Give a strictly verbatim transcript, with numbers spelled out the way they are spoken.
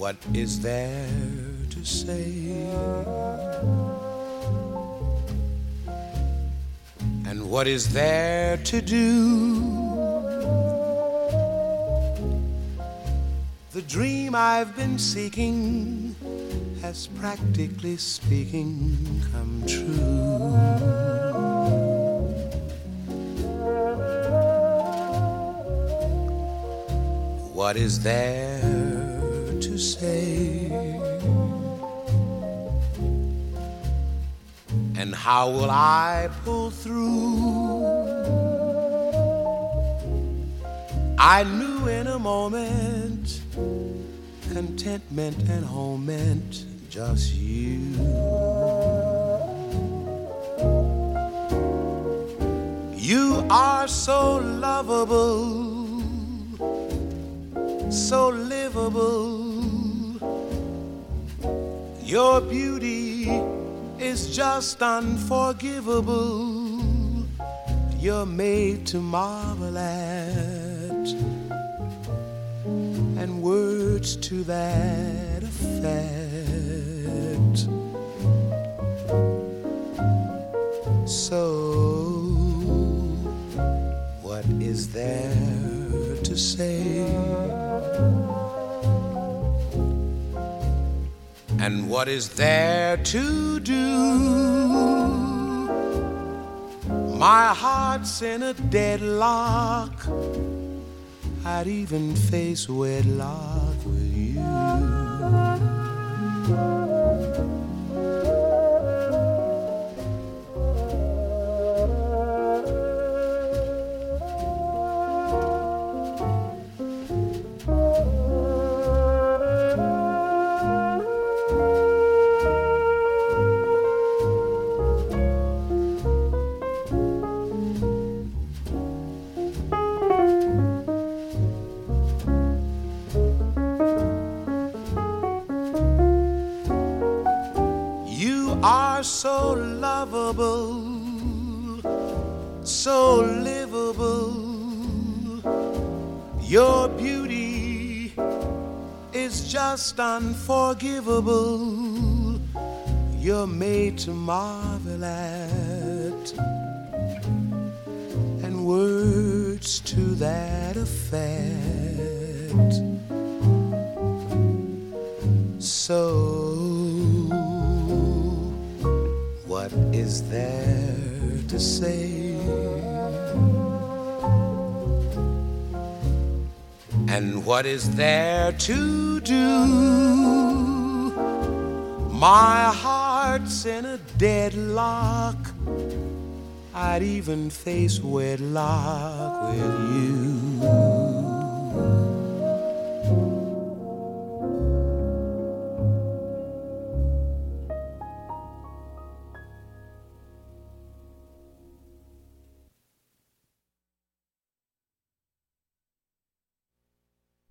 What is there to say? And what is there to do? The dream I've been seeking has, practically speaking, come true. What is there to say? And how will I pull through? I knew in a moment contentment and home meant just you. You are so lovable, so livable. Your beauty is just unforgivable. You're made to marvel at, and words to that effect. So, what is there to say? And what is there to do? My heart's in a deadlock. I'd even face wedlock with you. Are so lovable, so livable. Your beauty is just unforgivable. You're made to marvel at, and words to that effect. So, what is there to say? And what is there to do? My heart's in a deadlock. I'd even face wedlock with you.